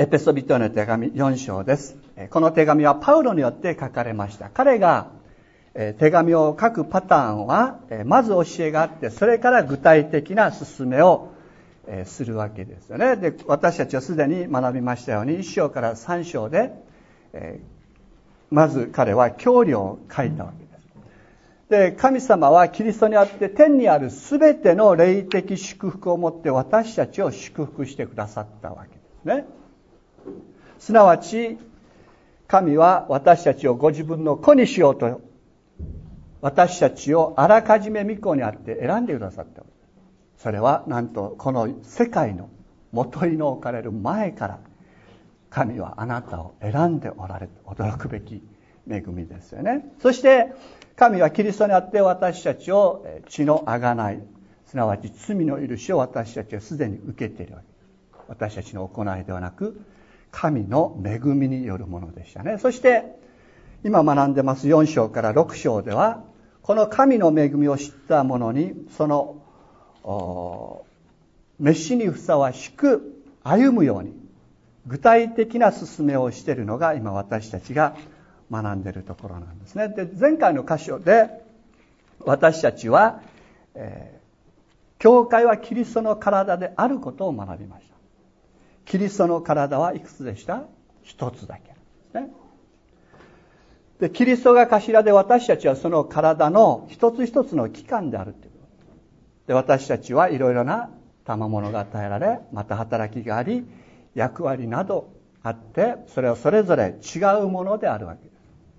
エペソビトへの手紙4章です。この手紙はパウロによって書かれました。彼が手紙を書くパターンはまず教えがあって、それから具体的な進めをするわけですよね。で、私たちはすでに学びましたように1章から3章でまず彼は教理を書いたわけです。で、神様はキリストにあって天にあるすべての霊的祝福をもって私たちを祝福してくださったわけですね。すなわち神は私たちをご自分の子にしようと、私たちをあらかじめ御子にあって選んでくださったわけです。それはなんとこの世界の元に置かれる前から神はあなたを選んでおられて、驚くべき恵みですよね。そして神はキリストにあって私たちを血の贖い、すなわち罪の許しを私たちはすでに受けているわけです。私たちの行いではなく神の恵みによるものでしたね。そして今学んでます4章から6章では、この神の恵みを知った者にその召しにふさわしく歩むように具体的な進めをしているのが今私たちが学んでいるところなんですね。で、前回の箇所で私たちは、教会はキリストの体であることを学びました。キリストの体はいくつでした？一つだけなんですね。で、キリストが頭で私たちはその体の一つ一つの器官であるということで、私たちはいろいろな賜物が与えられ、また働きがあり、役割などあって、それはそれぞれ違うものであるわけです。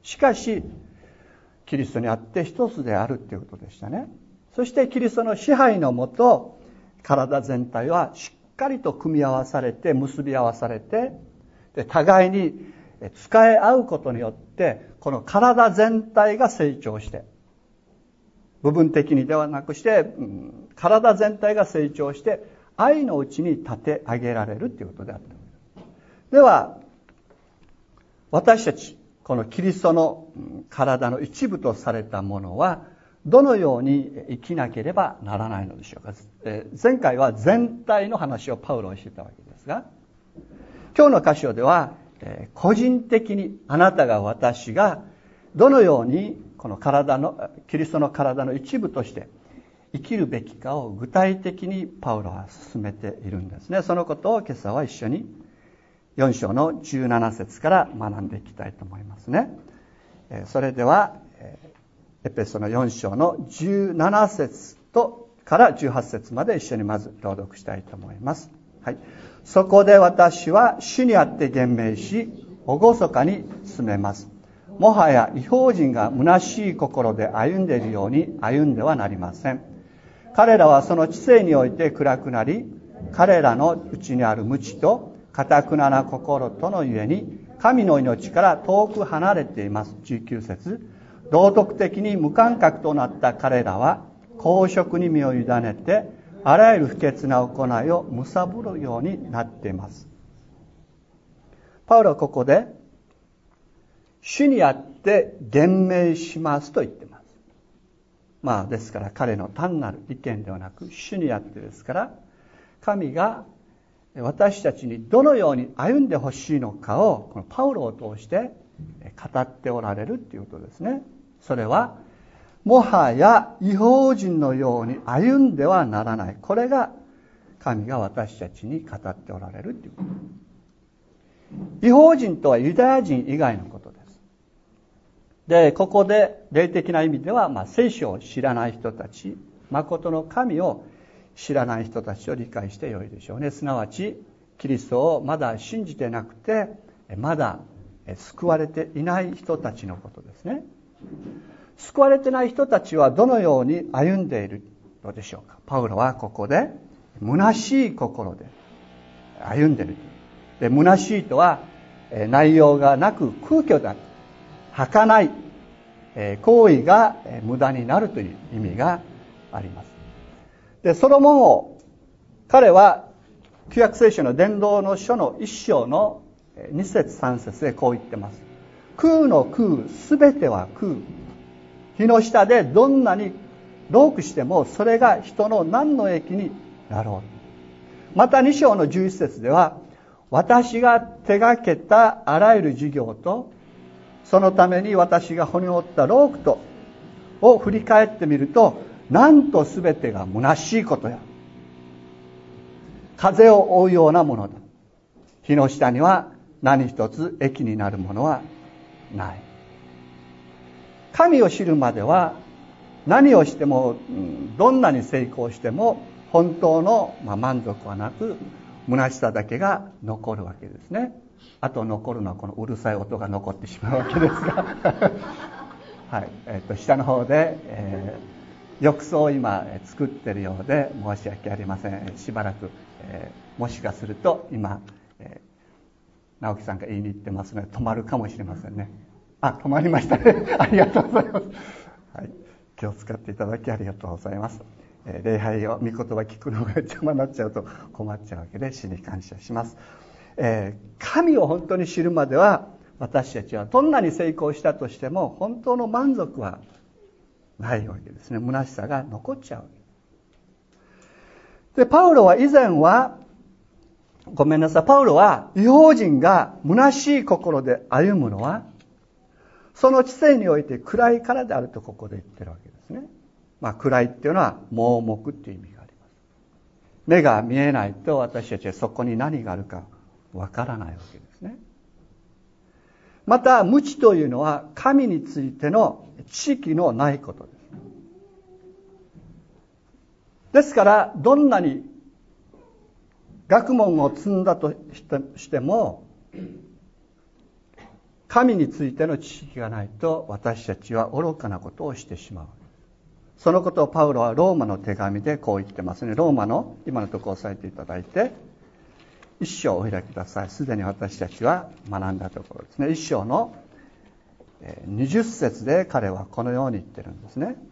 しかしキリストにあって一つであるということでしたね。そしてキリストの支配のもと、体全体はしっかりと組み合わされて結び合わされて、で互いに使い合うことによってこの体全体が成長して、部分的にではなくして、体全体が成長して愛のうちに立て上げられるということであった。では私たちこのキリストの体の一部とされたものはどのように生きなければならないのでしょうか。前回は全体の話をパウロはしていたわけですが、今日の箇所では個人的にあなたが私がどのようにこのキリストの体の一部として生きるべきかを具体的にパウロは進めているんですね。そのことを今朝は一緒に4章の17節から学んでいきたいと思いますね。それではエペソの4章の17節から18節まで一緒にまず朗読したいと思います。はい。そこで私は主にあって言明し、厳かに進めます。もはや異邦人が虚しい心で歩んでいるように歩んではなりません。彼らはその知性において暗くなり、彼らのうちにある無知と堅くなな心とのゆえに神の命から遠く離れています。19節。道徳的に無感覚となった彼らは公職に身を委ねてあらゆる不潔な行いを貪るようになっています。パウロはここで主にあって言明しますと言っています。ですから彼の単なる意見ではなく主にあってですから、神が私たちにどのように歩んでほしいのかをこのパウロを通して語っておられるということですね。それはもはや異邦人のように歩んではならない。これが神が私たちに語っておられるということ。異邦人とはユダヤ人以外のことです。で、ここで霊的な意味では、聖書を知らない人たち、誠の神を知らない人たちを理解してよいでしょうね。すなわちキリストをまだ信じてなくて、まだ救われていない人たちのことですね。救われてない人たちはどのように歩んでいるのでしょうか。パウロはここで虚しい心で歩んでいる。で、虚しいとは内容がなく空虚だ、儚い、行為が無駄になるという意味があります。で、ソロモン王、彼は旧約聖書の伝道の書の1章の2節3節でこう言ってます。空の空、すべては空。日の下でどんなに労苦してもそれが人の何の益になろう。また2章の11節では、 私が手がけたあらゆる事業と、そのために私が骨折った労苦とを振り返ってみると、なんとすべてが虚しいことや、風を追うようなものだ。日の下には何一つ益になるものはない。神を知るまでは何をしても、どんなに成功しても本当の満足はなく、虚しさだけが残るわけですね。あと残るのはこのうるさい音が残ってしまうわけですがはい、下の方で、浴槽を今作っているようで申し訳ありません。しばらく、もしかすると今、直樹さんが言いに行ってますので止まるかもしれませんね。あ、止まりましたね。ありがとうございます。はい、気を使っていただきありがとうございます。礼拝を御言葉聞くのが邪魔になっちゃうと困っちゃうわけで、主に感謝します。神を本当に知るまでは、私たちはどんなに成功したとしても本当の満足はないわけですね。虚しさが残っちゃう。で、パウロは以前は、パウロは異邦人が虚しい心で歩むのは、その知性において暗いからであるとここで言ってるわけですね。暗いっていうのは盲目っていう意味があります。目が見えないと私たちはそこに何があるかわからないわけですね。また無知というのは神についての知識のないことです。ですからどんなに学問を積んだとしても、神についての知識がないと私たちは愚かなことをしてしまう。そのことをパウロはローマの手紙でこう言ってますね。ローマの今のところを押さえていただいて、一章をお開きください。すでに私たちは学んだところですね。一章の20節で彼はこのように言ってるんですね。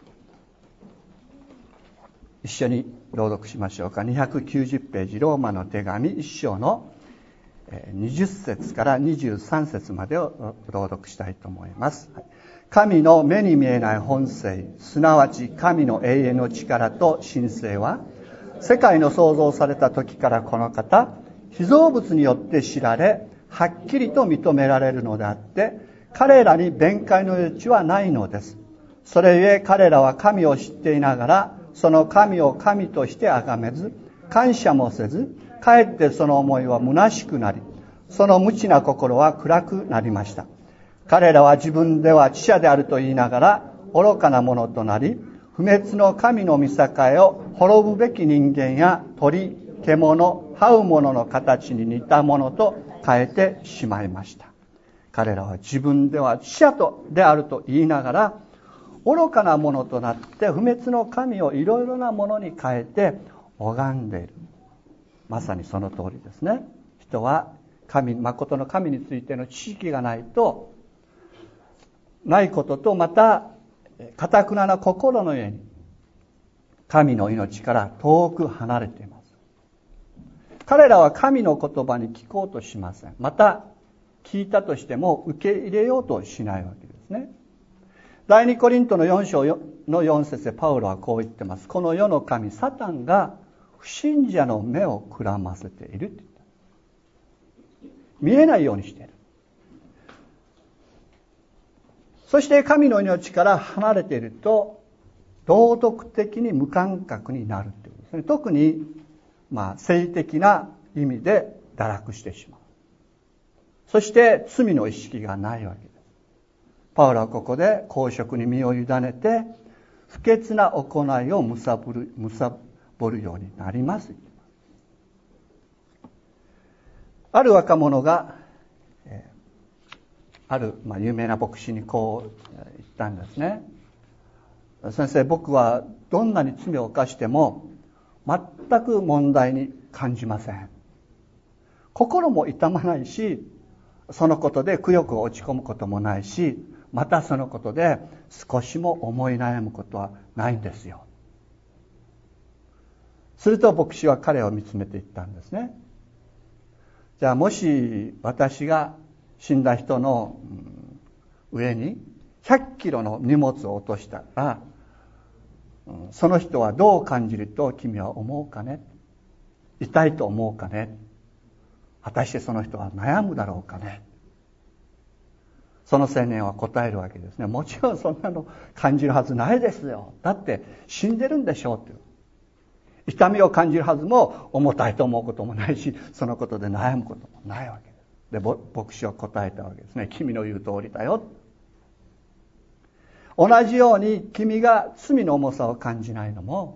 一緒に朗読しましょうか。290ページ、ローマの手紙一章の20節から23節までを朗読したいと思います。神の目に見えない本性、すなわち神の永遠の力と神性は、世界の創造された時からこの方、被造物によって知られ、はっきりと認められるのであって、彼らに弁解の余地はないのです。それゆえ彼らは神を知っていながら、その神を神として崇めず、感謝もせず、かえってその思いは虚しくなり、その無知な心は暗くなりました。彼らは自分では知者であると言いながら愚かなものとなり、不滅の神の御境を滅ぶべき人間や鳥、獣、這う者の形に似たものと変えてしまいました。彼らは自分では知者であると言いながら、愚かなものとなって不滅の神をいろいろなものに変えて拝んでいる。まさにその通りですね。人は神、誠の神についての知識がないことと、また堅な心のゆえに神の命から遠く離れています。彼らは神の言葉に聞こうとしません。また聞いたとしても受け入れようとしないわけですね。第2コリントの4章の4節でパウロはこう言ってます。この世の神サタンが不信者の目をくらませているって言った。見えないようにしている。そして神の命から離れていると道徳的に無感覚になるということですね。特に性的な意味で堕落してしまう。そして罪の意識がないわけです。パウロはここで公職に身を委ねて不潔な行いを貪るようになります。ある若者がある有名な牧師にこう言ったんですね。先生、僕はどんなに罪を犯しても全く問題に感じません。心も痛まないし、そのことでくよく落ち込むこともないし、またそのことで少しも思い悩むことはないんですよ。すると牧師は彼を見つめていったんですね。じゃあもし私が死んだ人の上に100キロの荷物を落としたら、その人はどう感じると君は思うかね。痛いと思うかね。 果たしてその人は悩むだろうかね。その青年は答えるわけですね。もちろんそんなの感じるはずないですよ。だって死んでるんでしょうっていう。痛みを感じるはずも重たいと思うこともないし、そのことで悩むこともないわけです。で、牧師は答えたわけですね。君の言う通りだよ。同じように君が罪の重さを感じないのも、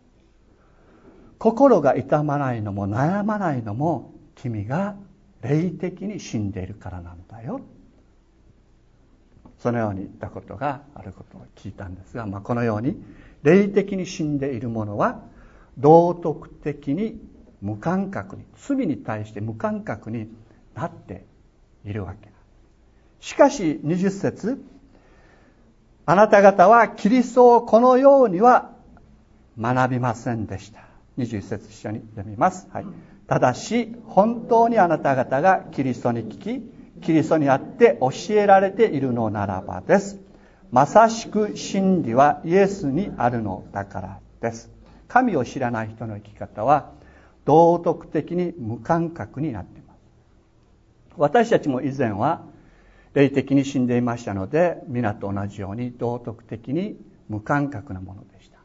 心が痛まないのも悩まないのも、君が霊的に死んでいるからなんだよ。そのように言ったことがあることを聞いたんですが、このように霊的に死んでいる者は道徳的に無感覚に、罪に対して無感覚になっているわけ。しかし20節、あなた方はキリストをこのようには学びませんでした。21節一緒に読みます。はい。ただし本当にあなた方がキリストに聞き、キリストにあって教えられているのならばです。まさしく真理はイエスにあるのだからです。神を知らない人の生き方は道徳的に無感覚になっています。私たちも以前は霊的に死んでいましたので、皆と同じように道徳的に無感覚なものでした。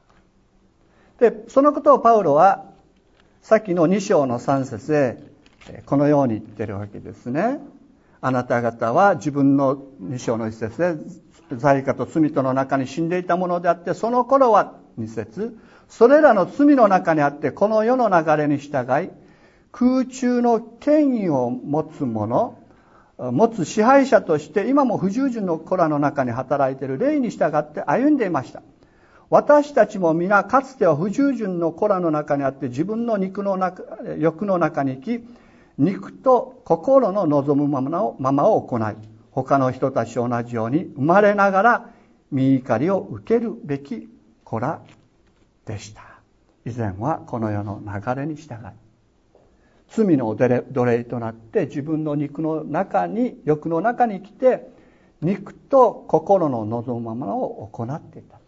で、そのことをパウロはさっきの2章の3節でこのように言ってるわけですね。あなた方は自分の2章の1節で罪過と罪との中に死んでいたものであって、その頃は2節、それらの罪の中にあってこの世の流れに従い、空中の権威を持つ者、持つ支配者として今も不従順の子らの中に働いている霊に従って歩んでいました。私たちも皆かつては不従順の子らの中にあって自分の欲の中に生き、肉と心の望むままを行い、他の人たちと同じように生まれながら身怒りを受けるべき子らでした。以前はこの世の流れに従い、罪の奴隷となって自分の欲の中に生きて、肉と心の望むままを行っていた。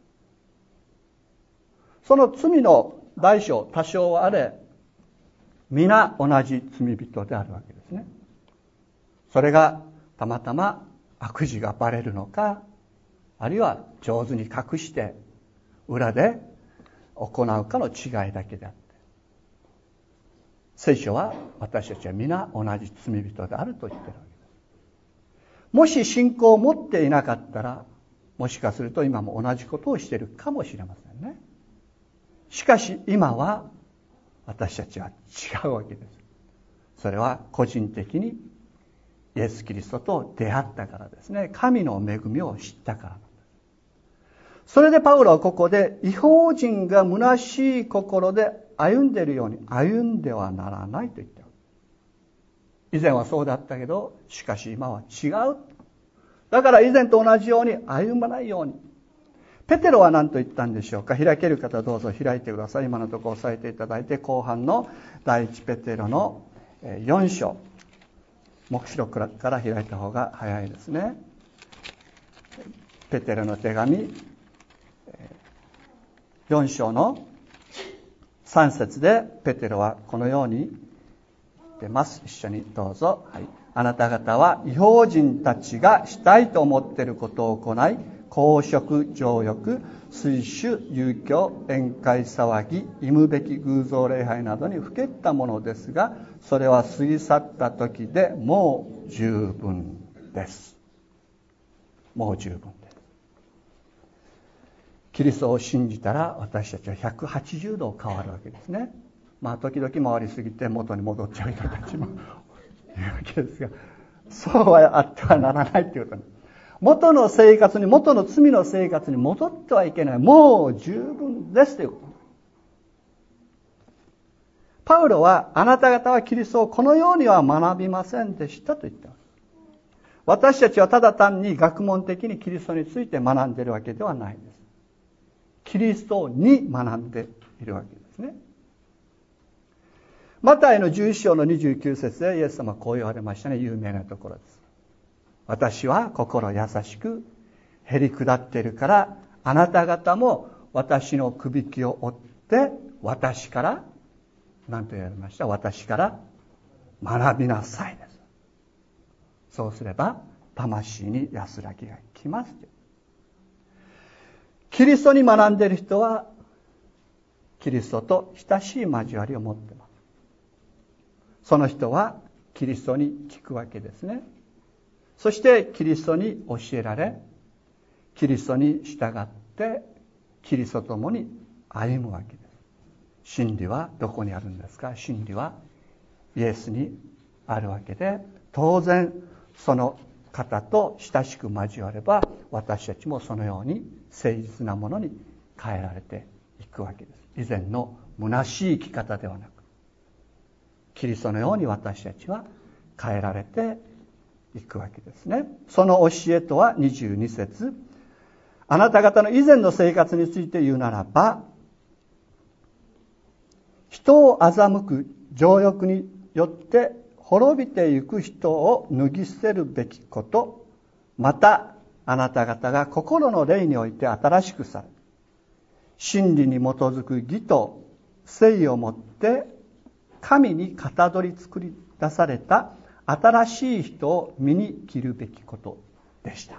その罪の大小多少はあれ、皆同じ罪人であるわけですね。それがたまたま悪事がバレるのか、あるいは上手に隠して裏で行うかの違いだけであって、聖書は私たちは皆同じ罪人であると言っているわけです。もし信仰を持っていなかったら、もしかすると今も同じことをしているかもしれませんね。しかし今は私たちは違うわけです。それは個人的にイエス・キリストと出会ったからですね。神の恵みを知ったからなんです。それでパウロはここで、異邦人が虚しい心で歩んでいるように歩んではならないと言った。以前はそうだったけど、しかし今は違う。だから以前と同じように歩まないように。ペテロは何と言ったんでしょうか。開ける方どうぞ開いてください。今のところ押さえていただいて、後半の第一ペテロの4章、黙示録から開いた方が早いですね。ペテロの手紙4章の3節でペテロはこのように言ってます。一緒にどうぞ。はい。あなた方は異邦人たちがしたいと思っていることを行い、公職、情欲、水酒、遊興、宴会騒ぎ、忌むべき偶像礼拝などにふけったものですが、それは過ぎ去った時でもう十分です。もう十分です。キリストを信じたら私たちは180度変わるわけですね。時々回りすぎて元に戻っちゃう人たちもいるわけですが、そうはあってはならないということです。元の生活に、元の罪の生活に戻ってはいけない。もう十分ですということ。パウロは、あなた方はキリストをこのようには学びませんでしたと言った。私たちはただ単に学問的にキリストについて学んでいるわけではないんです。キリストに学んでいるわけですね。マタイの11章の29節でイエス様はこう言われましたね。有名なところです。私は心優しくへり下っているから、あなた方も私のくびきを追って、私から何と言われました？私から学びなさいです。そうすれば魂に安らぎが来ます。キリストに学んでいる人はキリストと親しい交わりを持っています。その人はキリストに聞くわけですね。そしてキリストに教えられ、キリストに従ってキリストと共に歩むわけです。真理はどこにあるんですか？真理はイエスにあるわけで、当然その方と親しく交われば、私たちもそのように誠実なものに変えられていくわけです。以前の虚しい生き方ではなく、キリストのように私たちは変えられていくわけですね。その教えとは22節、あなた方の以前の生活について言うならば、人を欺く情欲によって滅びてゆく人を脱ぎ捨てるべきこと、またあなた方が心の霊において新しくされ、真理に基づく義と誠意をもって神にかたどり作り出された新しい人を身に着るべきことでした。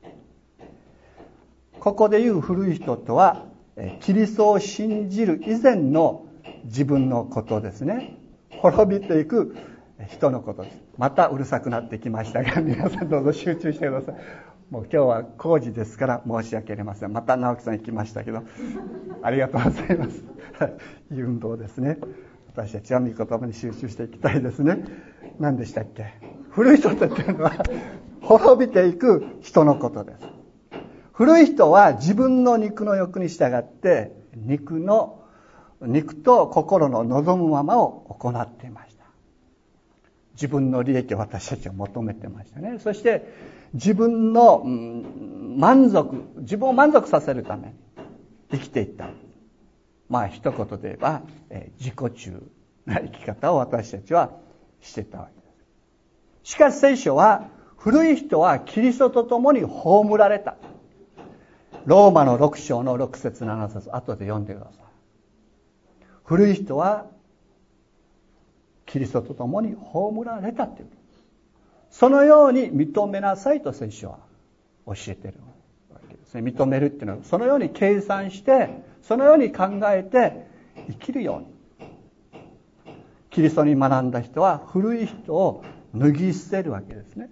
ここでいう古い人とはキリストを信じる以前の自分のことですね。滅びていく人のことです。またうるさくなってきましたが、皆さんどうぞ集中してください。もう今日は工事ですから申し訳ありません。また直樹さん行きましたけど、ありがとうございます。いい運動ですね。私たちは御言葉に集中していきたいですね。何でしたっけ？古い人というのは滅びていく人のことです。古い人は自分の肉の欲に従って肉と心の望むままを行っていました。自分の利益を私たちは求めてましたね。そして自分の自分を満足させるために生きていった。一言で言えば自己中な生き方を私たちはしてたわけです。しかし聖書は、古い人はキリストと共に葬られた。ローマの6章の6節7節、後で読んでください。古い人はキリストと共に葬られたという。そのように認めなさいと聖書は教えているわけですね。認めるっていうのは、そのように計算して、そのように考えて生きるように。キリストに学んだ人は古い人を脱ぎ捨てるわけですね。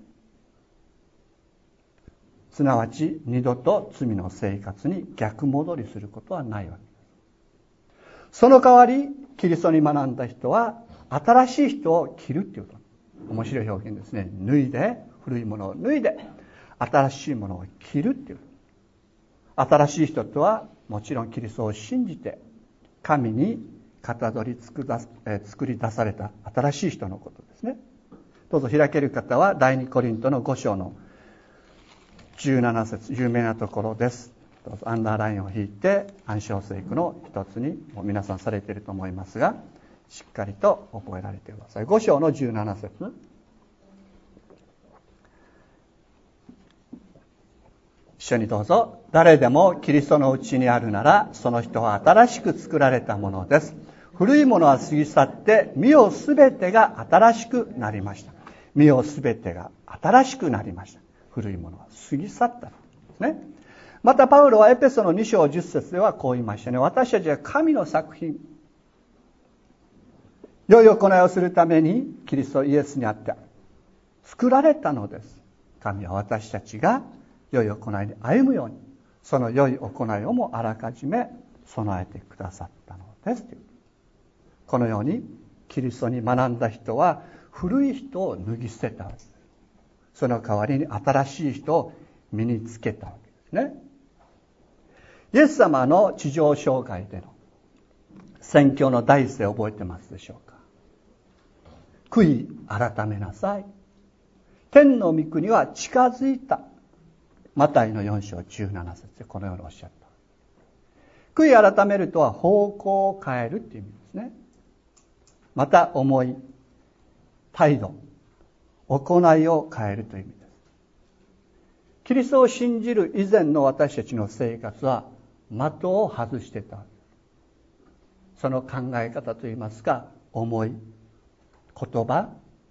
すなわち二度と罪の生活に逆戻りすることはないわけです。その代わりキリストに学んだ人は新しい人を着るっていうこと。面白い表現ですね。古いものを脱いで新しいものを着るっていう。新しい人とはもちろんキリストを信じて神にかたどり作り出された新しい人のことですね。どうぞ開ける方は第2コリントの5章の17節、有名なところです。どうぞアンダーラインを引いて暗唱聖句の一つにもう皆さんされていると思いますが、しっかりと覚えられてください。5章の17節。一緒にどうぞ。誰でもキリストのうちにあるなら、その人は新しく作られたものです。古いものは過ぎ去って、見よすべてが新しくなりました。見よすべてが新しくなりました。古いものは過ぎ去ったんですね。またパウロはエペソの2章10節ではこう言いましたね。私たちは神の作品、良い行いをするためにキリストイエスにあって作られたのです。神は私たちが良い行いに歩むように、その良い行いをもあらかじめ備えてくださったのです。このようにキリストに学んだ人は古い人を脱ぎ捨てたわけです。その代わりに新しい人を身につけたわけですね。イエス様の地上生涯での宣教の第一声を覚えてますでしょうか？悔い改めなさい。天の御国は近づいた。マタイの4章17節でこのようにおっしゃった。悔い改めるとは方向を変えるっていう意味ですね。また思い、態度、行いを変えるという意味です。キリストを信じる以前の私たちの生活は的を外してた。その考え方といいますか、思い、言葉、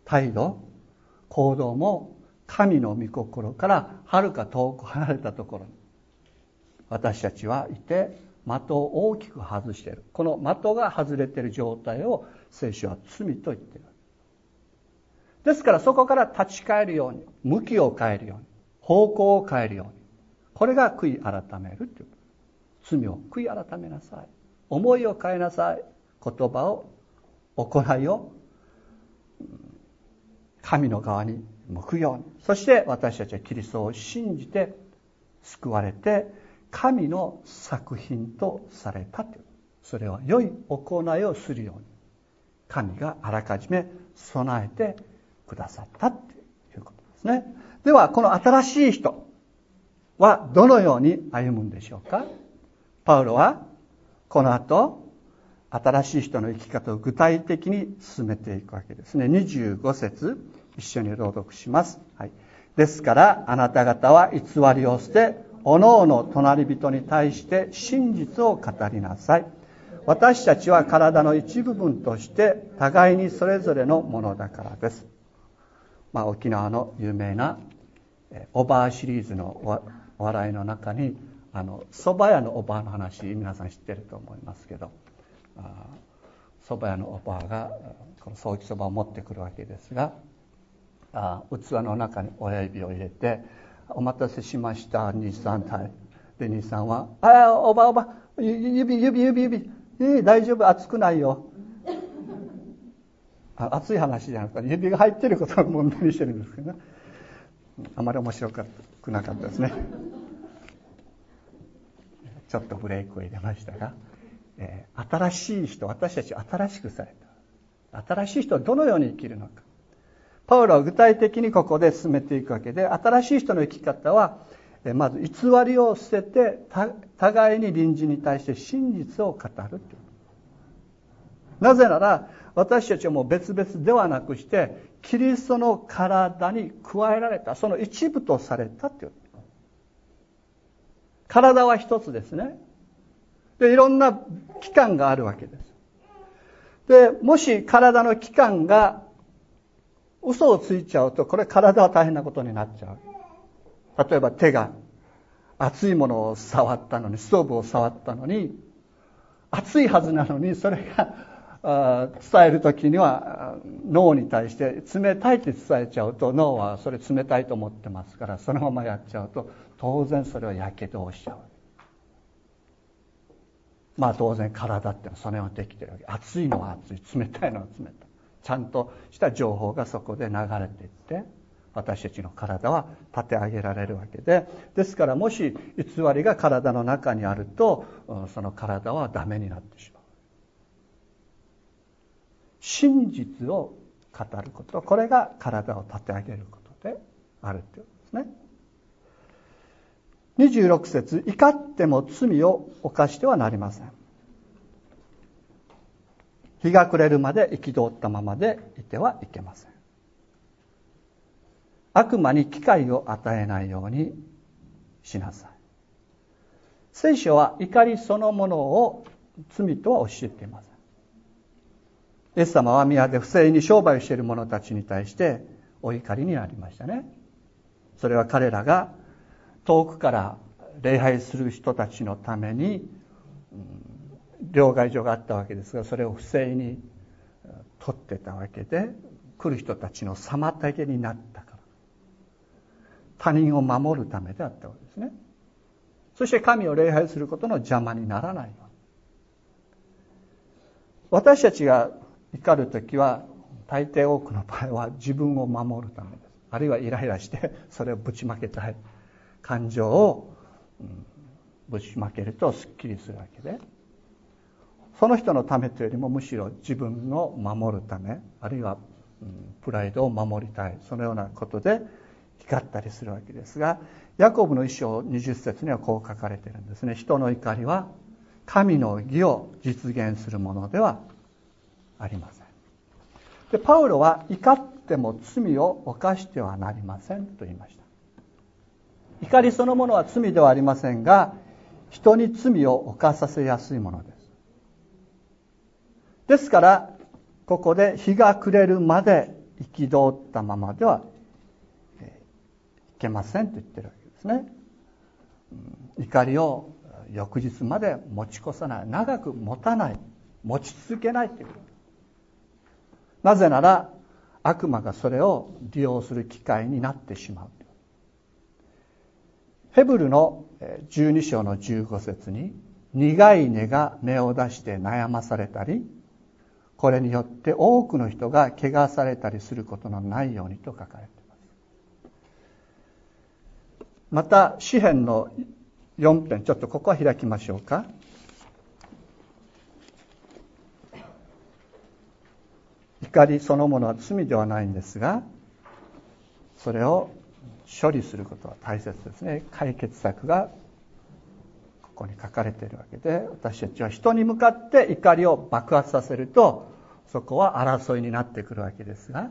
態度、行動も神の御心からはるか遠く離れたところに私たちはいて、的を大きく外している。この的が外れている状態を聖書は罪と言っている。ですからそこから立ち返るように、向きを変えるように、方向を変えるように、これが悔い改めるということ。罪を悔い改めなさい。思いを変えなさい。言葉を、行いを神の側に向くように。そして私たちはキリストを信じて救われて神の作品とされたという。それは良い行いをするように神があらかじめ備えてくださったということですね。ではこの新しい人はどのように歩むんでしょうか。パウロはこの後新しい人の生き方を具体的に進めていくわけですね。25節一緒に朗読します。はい、ですからあなた方は偽りを捨て、おのおの隣人に対して真実を語りなさい。私たちは体の一部分として互いにそれぞれのものだからです。沖縄の有名なおばあシリーズのお笑いの中に蕎麦屋のおばあの話皆さん知ってると思いますけど、蕎麦屋のおばあがこのソーキそばを持ってくるわけですが、器の中に親指を入れて、お待たせしました兄さんで、兄さんはおば指大丈夫、熱くないよ。熱い話じゃなくて指が入っていることを問題にしてるんですけどね。あまり面白くなかったですね。ちょっとブレイクを入れましたが、新しい人、私たちは新しくされた。新しい人はどのように生きるのか。パウロは具体的にここで進めていくわけで、新しい人の生き方は、まず偽りを捨てて、互いに隣人に対して真実を語るという。なぜなら、私たちはもう別々ではなくして、キリストの体に加えられた、その一部とされたという。体は一つですね。で、いろんな器官があるわけです。で、もし体の器官が嘘をついちゃうと、これ体は大変なことになっちゃう。例えば手が熱いものを触ったのに、ストーブを触ったのに、熱いはずなのに、それが伝えるときには脳に対して冷たいって伝えちゃうと、脳はそれ冷たいと思ってますから、そのままやっちゃうと、当然それはやけどをしちゃう。当然体ってのはそれはできてるわけ。熱いのは熱い、冷たいのは冷たい。ちゃんとした情報がそこで流れていって、私たちの体は立て上げられるわけで、ですからもし偽りが体の中にあると、その体はダメになってしまう。真実を語ること、これが体を立て上げることであるということですね。26節、怒っても罪を犯してはなりません。日が暮れるまで憤ったままでいてはいけません。悪魔に機会を与えないようにしなさい。聖書は怒りそのものを罪とは教えていません。イエス様は宮で不正に商売をしている者たちに対してお怒りになりましたね。それは彼らが遠くから礼拝する人たちのために両替所があったわけですが、それを不正に取ってたわけで、来る人たちの妨げになったから、他人を守るためであったわけですね。そして神を礼拝することの邪魔にならないように。私たちが怒るときは大抵多くの場合は自分を守るためです。あるいはイライラしてそれをぶちまけたい。感情をぶちまけるとすっきりするわけで、その人のためというよりもむしろ自分を守るため、あるいはプライドを守りたい、そのようなことで怒ったりするわけですが、ヤコブの一章20節にはこう書かれているんですね。人の怒りは神の義を実現するものではありません。で、パウロは怒っても罪を犯してはなりませんと言いました。怒りそのものは罪ではありませんが、人に罪を犯させやすいものです。ですからここで日が暮れるまで憤ったままではいけませんと言ってるわけですね。怒りを翌日まで持ち越さない、長く持たない、持ち続けないということ。なぜなら悪魔がそれを利用する機会になってしまう。ヘブルの12章の15節に、苦い根が芽を出して悩まされたり、これによって多くの人が怪我されたりすることのないようにと書かれています。また詩編の4編、ちょっとここは開きましょうか。怒りそのものは罪ではないんですが、それを処理することは大切ですね。解決策がここに書かれているわけで、私たちは人に向かって怒りを爆発させると、そこは争いになってくるわけですが、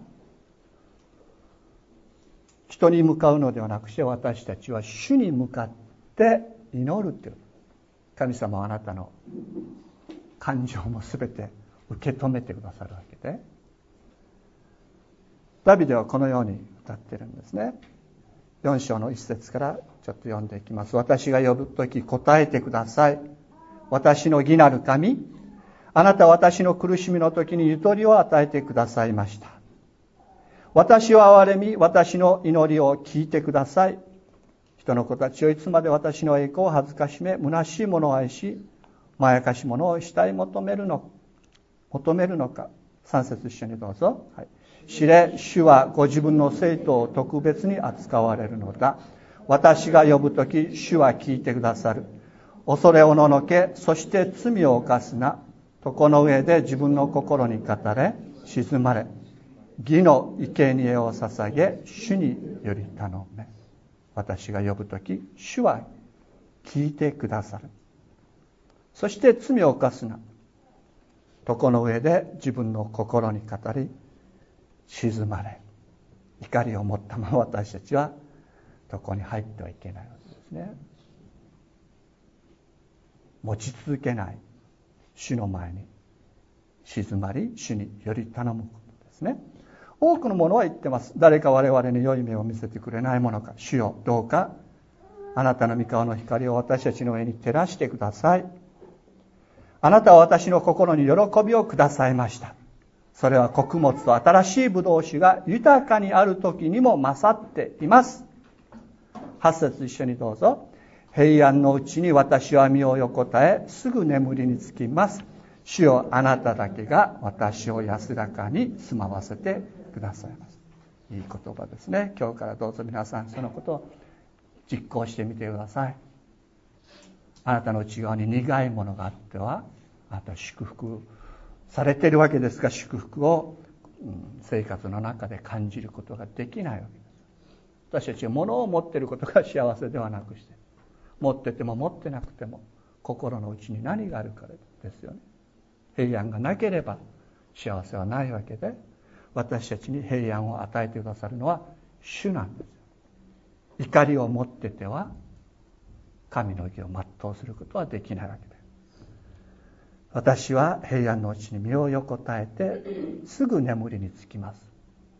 人に向かうのではなくして、私たちは主に向かって祈るという。神様はあなたの感情もすべて受け止めてくださるわけで、ダビデはこのように歌っているんですね。4章の1節からちょっと読んでいきます。私が呼ぶとき答えてください。私の義なる神、あなたは私の苦しみの時にゆとりを与えてくださいました。私を憐れみ、私の祈りを聞いてください。人の子たちをいつまで私の栄光を恥ずかしめ、虚しいものを愛し、まやかしものを慕い求めるのか。3節一緒にどうぞ。はい。知れ、主はご自分の生徒を特別に扱われるのだ。私が呼ぶとき、主は聞いてくださる。恐れおののけ、そして罪を犯すな。床の上で自分の心に語れ、静まれ。義の生贄を捧げ、主により頼め。私が呼ぶとき、主は聞いてくださる。そして罪を犯すな。床の上で自分の心に語り、静まれ。怒りを持ったまま私たちは床に入ってはいけないわけですね。持ち続けない主の前に静まり、主により頼むことですね。多くの者は言ってます。誰か我々に良い目を見せてくれないものか。主よ、どうかあなたの御顔の光を私たちの上に照らしてください。あなたは私の心に喜びをくださいました。それは穀物と新しいブドウ酒が豊かにある時にも勝っています。8節一緒にどうぞ。平安のうちに私は身を横たえ、すぐ眠りにつきます。主よ、あなただけが私を安らかに住まわせてくださいます。いい言葉ですね。今日からどうぞ皆さんそのことを実行してみてください。あなたの内側に苦いものがあっては、あなたは祝福されているわけですが、祝福を生活の中で感じることができないわけです。私たちは物を持っていることが幸せではなくして、持ってても持ってなくても心の内に何があるかですよね。平安がなければ幸せはないわけで、私たちに平安を与えてくださるのは主なんです。怒りを持ってては神の義を全うすることはできないわけです。私は平安のうちに身を横たえてすぐ眠りにつきます。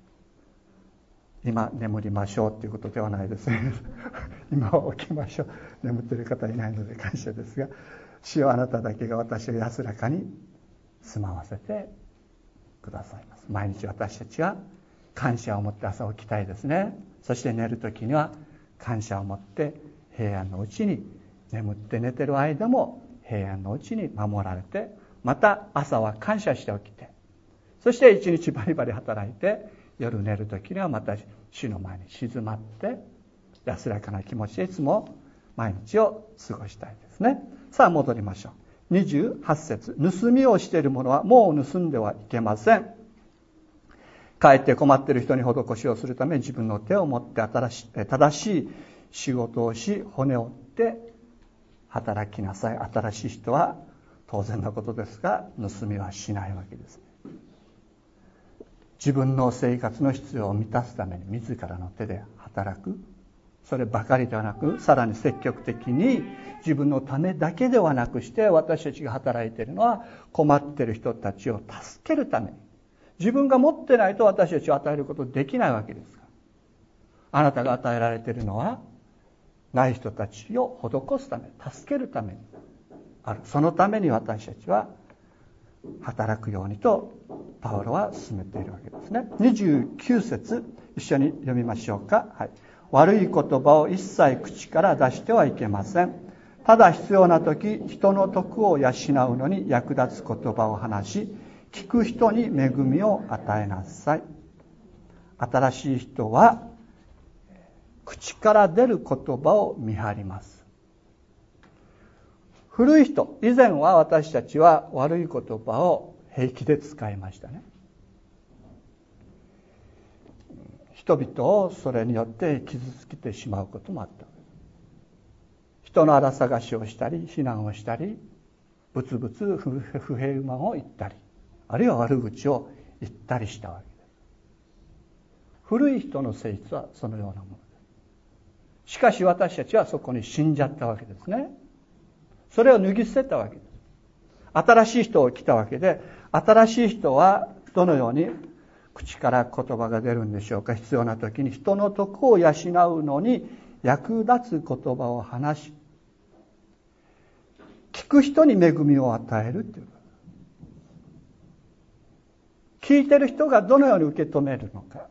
今眠りましょうということではないですね。今は起きましょう。眠っている方いないので感謝ですが、主よ、あなただけが私を安らかに住まわせてくださいます。毎日私たちは感謝を持って朝起きたいですね。そして寝るときには感謝を持って平安のうちに、眠って寝てる間も平安のうちに守られて、また朝は感謝して起きて、そして一日バリバリ働いて、夜寝るときにはまた主の前に静まって安らかな気持ちでいつも毎日を過ごしたいですね。さあ戻りましょう。28節。盗みをしている者はもう盗んではいけません。かえって困っている人に施しをするため、自分の手を持って正しい仕事をし、骨を折って働きなさい。新しい人は当然のことですが、盗みはしないわけです。自分の生活の必要を満たすために自らの手で働く。そればかりではなく、さらに積極的に自分のためだけではなくして、私たちが働いているのは困っている人たちを助けるために、 自分が持ってないと私たちを与えることできないわけですから。あなたが与えられているのは、ない人たちを施すため、助けるためにある。そのために私たちは働くようにとパウロは進めているわけですね。29節一緒に読みましょうか。はい。悪い言葉を一切口から出してはいけません。ただ必要な時、人の徳を養うのに役立つ言葉を話し、聞く人に恵みを与えなさい。新しい人は口から出る言葉を見張ります。古い人、以前は私たちは悪い言葉を平気で使いましたね。人々をそれによって傷つけてしまうこともあった。人の荒探しをしたり、非難をしたり、ブツブツ不平不満を言ったり、あるいは悪口を言ったりしたわけです。古い人の性質はそのようなものです。しかし私たちはそこに死んじゃったわけですね。それを脱ぎ捨てたわけです。新しい人を来たわけで、新しい人はどのように口から言葉が出るんでしょうか。必要な時に人の徳を養うのに役立つ言葉を話し、聞く人に恵みを与えるという。聞いてる人がどのように受け止めるのか。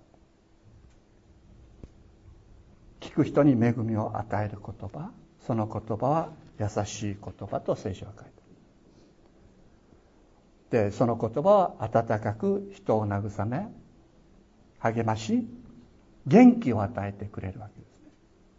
聞く人に恵みを与える言葉、その言葉は優しい言葉と聖書は書いてある。で、その言葉は温かく人を慰め、励まし、元気を与えてくれるわけですね。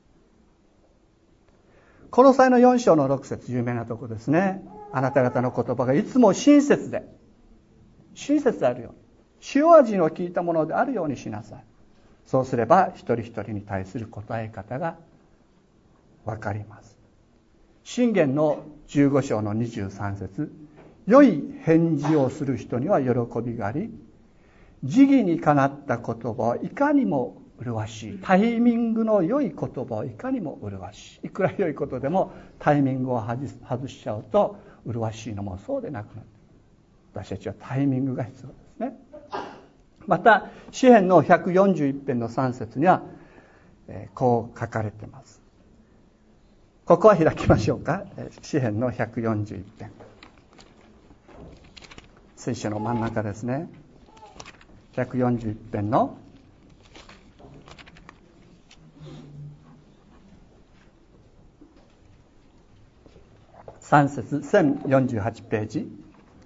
コロサイの4章の6節、有名なところですね。あなた方の言葉がいつも親切であるように、塩味の効いたものであるようにしなさい。そうすれば一人一人に対する答え方がわかります。箴言の15章の23節、良い返事をする人には喜びがあり、時宜にかなった言葉はいかにも麗しい。タイミングの良い言葉はいかにも麗しい。いくら良いことでもタイミングを外しちゃうと麗しいのもそうでなくなる。私たちはタイミングが必要ですね。また詩編の141編の3節には、こう書かれています。ここは開きましょうか。詩編の141編、聖書の真ん中ですね。141編の3節、1048ページ、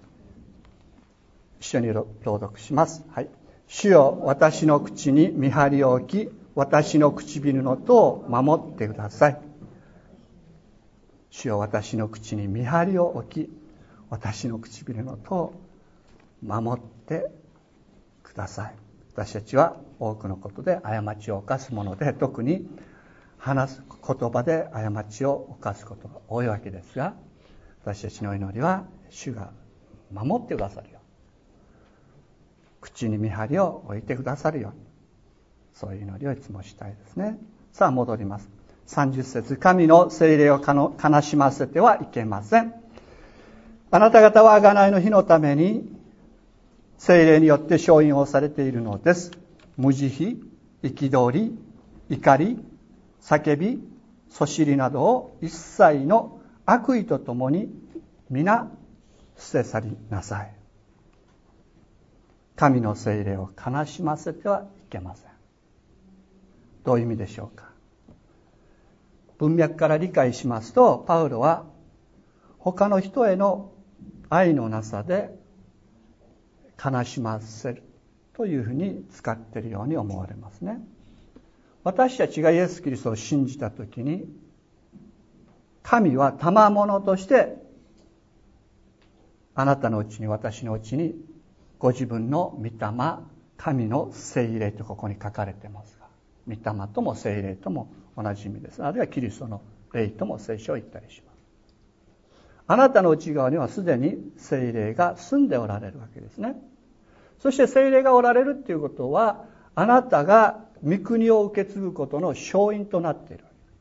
一緒に朗読します。はい。主よ、私の口に見張りを置き、私の唇の戸を守ってください。主よ、私の口に見張りを置き、私の唇の戸を守ってください。私たちは多くのことで過ちを犯すもので、特に話す言葉で過ちを犯すことが多いわけですが、私たちの祈りは主が守ってくださるように、口に見張りを置いてくださるように、そういう祈りをいつもしたいですね。さあ戻ります。30節、神の聖霊を悲しませてはいけません。あなた方は贖いの日のために聖霊によって承認をされているのです。無慈悲、憤り、怒り、叫び、そしりなどを一切の悪意とともに皆捨て去りなさい。神の聖霊を悲しませてはいけません。どういう意味でしょうか。文脈から理解しますと、パウロは他の人への愛のなさで悲しませるというふうに使っているように思われますね。私たちがイエス・キリストを信じたときに、神は賜物としてあなたのうちに、私のうちにご自分の御霊、神の聖霊とここに書かれていますが、御霊とも聖霊とも同じ意味です。あるいはキリストの霊とも聖書を言ったりします。あなたの内側にはすでに聖霊が住んでおられるわけですね。そして聖霊がおられるということは、あなたが御国を受け継ぐことの勝因となっているわけです。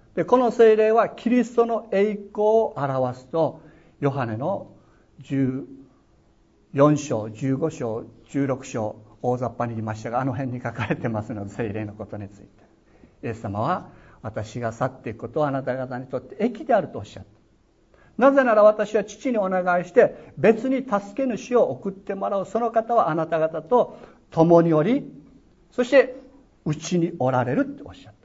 で、この聖霊はキリストの栄光を表すと、ヨハネの15 4章、15章、16章、大雑把に言いましたが、あの辺に書かれてますので、聖霊のことについて。イエス様は、私が去っていくことはあなた方にとって益であるとおっしゃった。なぜなら私は父にお願いして別に助け主を送ってもらう。その方はあなた方と共におり、そしてうちにおられるっておっしゃった。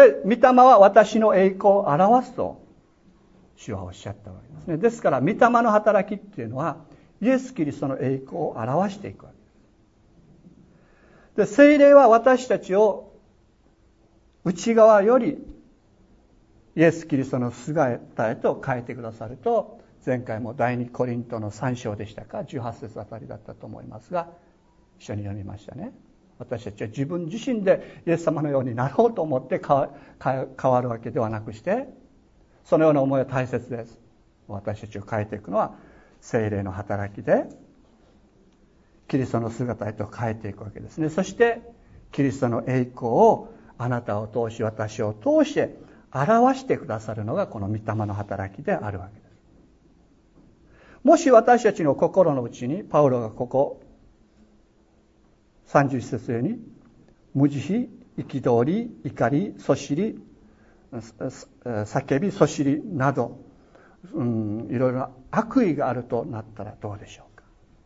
で、御霊は私の栄光を表すと主はおっしゃったわけですね。ですから御霊の働きっていうのはイエス・キリストの栄光を表していくわけです。で、聖霊は私たちを内側よりイエス・キリストの姿へと変えてくださると、前回も第2コリントの3章でしたか、18節あたりだったと思いますが、一緒に読みましたね。私たちは自分自身でイエス様のようになろうと思って変わるわけではなくして、そのような思いは大切です。私たちを変えていくのは聖霊の働きで、キリストの姿へと変えていくわけですね。そしてキリストの栄光をあなたを通し、私を通して表してくださるのがこの御霊の働きであるわけです。もし私たちの心の内に、パウロがここ31節上に、無慈悲、憤り、怒り、そしり、叫び、そしりなど、いろいろな悪意があるとなったらどうでしょうか。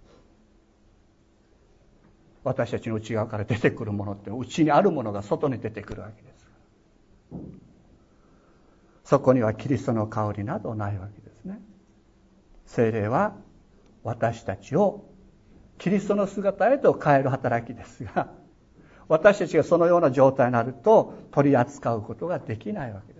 私たちの内側から出てくるものって、内にあるものが外に出てくるわけです。そこにはキリストの香りなどないわけですね。聖霊は私たちをキリストの姿へと変える働きですが、私たちがそのような状態になると取り扱うことができないわけです。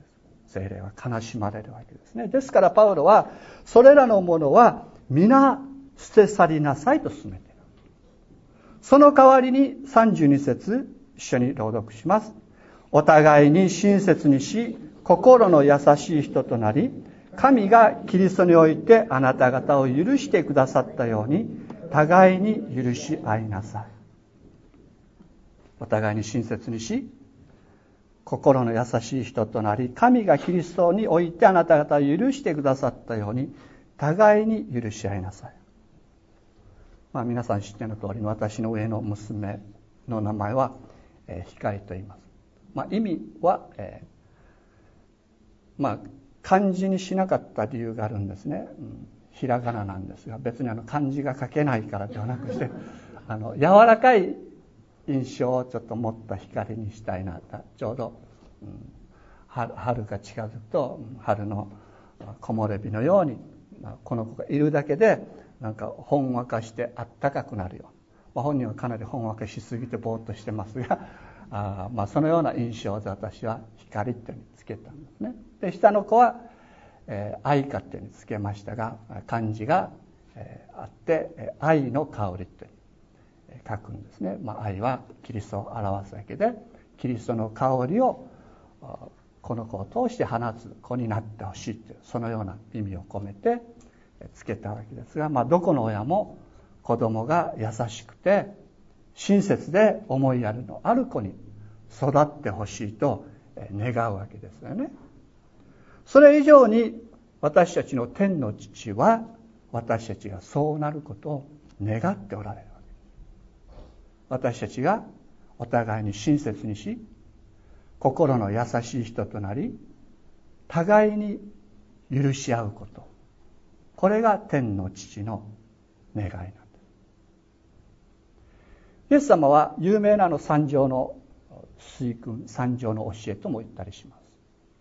聖霊は悲しまれるわけですね。ですからパウロは、それらのものは皆捨て去りなさいと勧めている。その代わりに32節一緒に朗読します。お互いに親切にし、心の優しい人となり、神がキリストにおいてあなた方を許してくださったように、互いに許し合いなさい。お互いに親切にし、心の優しい人となり、神がキリストにおいてあなた方を許してくださったように、互いに許し合いなさい。皆さん知っての通りの私の上の娘の名前は、光と言います。意味は、漢字にしなかった理由があるんですね。ひらがななんですが、別に漢字が書けないからではなくして、柔らかい印象をちょっと持った光にしたいなと。ちょうど、春が近づくと春の木漏れ日のように、この子がいるだけでなんかほんわかしてあったかくなるよ。本人はかなりほんわかしすぎてぼーっとしてますが、そのような印象で私は光ってつけたんですね。で、下の子は、愛花ってつけましたが、漢字が、あって、愛の香りって書くんですね。愛はキリストを表すわけで、キリストの香りをこの子を通して放つ子になってほしいという、そのような意味を込めてつけたわけですが、どこの親も子供が優しくて親切で思いやりのある子に育ってほしいと願うわけですよね。それ以上に私たちの天の父は私たちがそうなることを願っておられるわけです。私たちがお互いに親切にし、心の優しい人となり、互いに許し合うこと、これが天の父の願いなんです。イエス様は有名な三条の水訓、三条の教えとも言ったりします。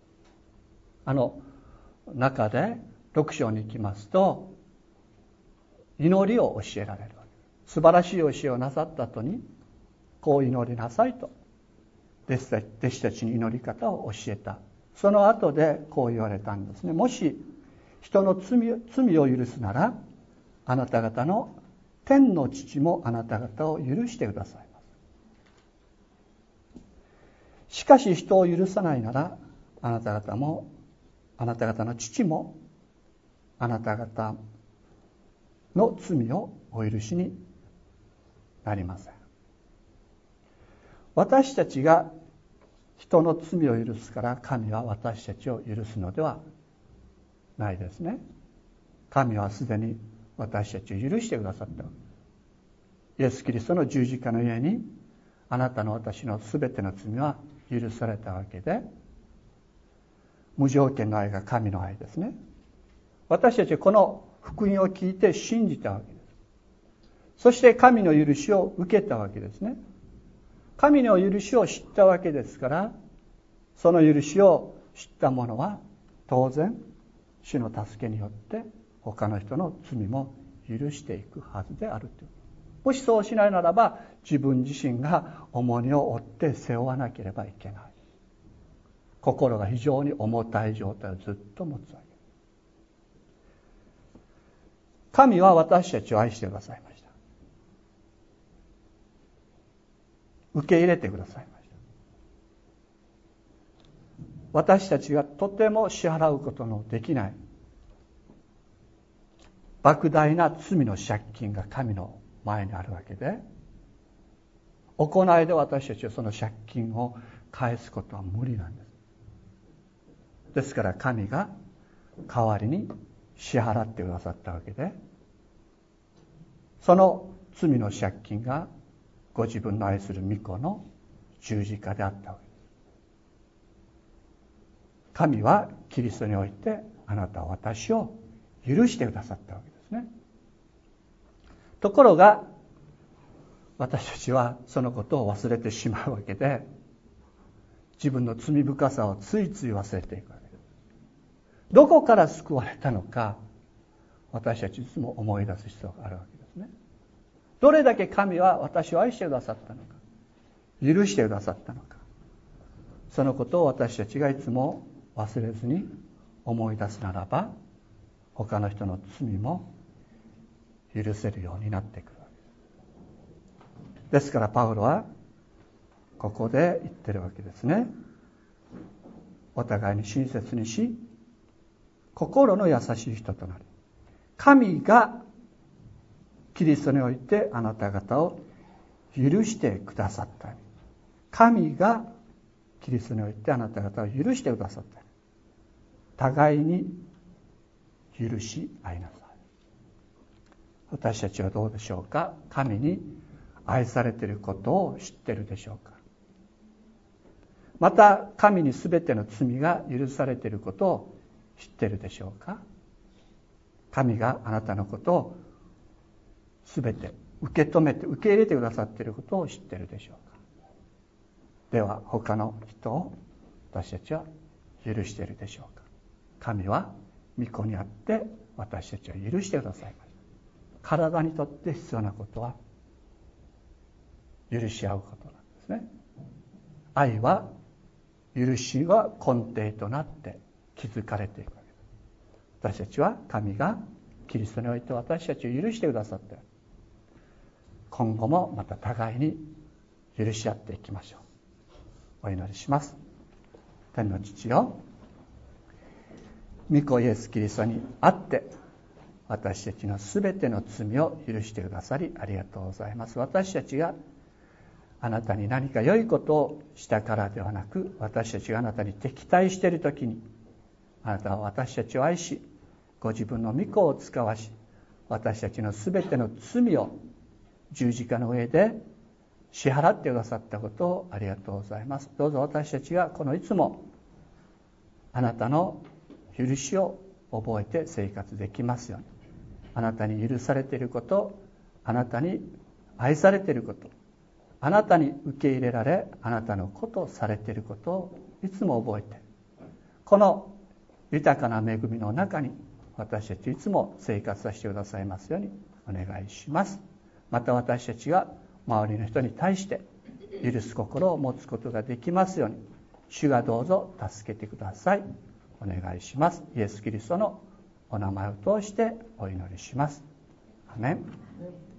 中で6章に行きますと、祈りを教えられるわけです。素晴らしい教えをなさった後に、こう祈りなさいと弟子たちに祈り方を教えた。その後でこう言われたんですね。もし人の罪を許すなら、あなた方の天の父もあなた方を許してくださいます。しかし人を許さないなら、あなた方の父もあなた方の罪をお許しになりません。私たちが人の罪を許すから神は私たちを許すのではないですね。 神はすでに私たちを許してくださったわけです。イエス・キリストの十字架の上にあなたの私のすべての罪は許されたわけで、無条件の愛が神の愛ですね。私たちはこの福音を聞いて信じたわけです。そして神の許しを受けたわけですね。神の許しを知ったわけですから、その許しを知った者は当然主の助けによって他の人の罪も許していくはずであるという。もしそうしないならば、自分自身が重荷を負って背負わなければいけない。心が非常に重たい状態をずっと持つわけです。神は私たちを愛してくださいました。受け入れてくださいました。私たちがとても支払うことのできない莫大な罪の借金が神の前にあるわけで、行いで私たちはその借金を返すことは無理なんです。ですから神が代わりに支払ってくださったわけで、その罪の借金がご自分の愛する御子の十字架であったわけです。神はキリストにおいてあなたは私を許してくださったわけですね。ところが私たちはそのことを忘れてしまうわけで、自分の罪深さをついつい忘れていくわけです。どこから救われたのか、私たちいつも思い出す必要があるわけですね。どれだけ神は私を愛してくださったのか、許してくださったのか、そのことを私たちがいつも忘れずに思い出すならば、他の人の罪も許せるようになってくるわけです。ですからパウロはここで言ってるわけですね。お互いに親切にし、心の優しい人となり、神がキリストにおいてあなた方を許してくださった。神がキリストにおいてあなた方を許してくださった。互いに許し合いなさい。私たちはどうでしょうか。神に愛されていることを知っているでしょうか。また神にすべての罪が許されていることを知っているでしょうか。神があなたのことをすべて受け止めて受け入れてくださっていることを知っているでしょうか。では他の人を私たちは許しているでしょうか。神は御子にあって私たちは許してくださいました。体にとって必要なことは許し合うことなんですね。愛は許しが根底となって築かれていくわけです。私たちは神がキリストにおいて私たちを許してくださって、今後もまた互いに許し合っていきましょう。お祈りします。天の父よ、御子イエス・キリストにあって私たちのすべての罪を許してくださりありがとうございます。私たちがあなたに何か良いことをしたからではなく、私たちがあなたに敵対しているときに、あなたは私たちを愛し、ご自分の御子を使わし、私たちのすべての罪を十字架の上で支払ってくださったことをありがとうございます。どうぞ私たちがこのいつもあなたの許しを覚えて生活できますように。あなたに許されていること、あなたに愛されていること、あなたに受け入れられ、あなたのことをされていることをいつも覚えて、この豊かな恵みの中に私たちいつも生活させてくださいますようにお願いします。また私たちが周りの人に対して許す心を持つことができますように、主がどうぞ助けてください。お願いします。イエス・キリストのお名前を通してお祈りします。アメン。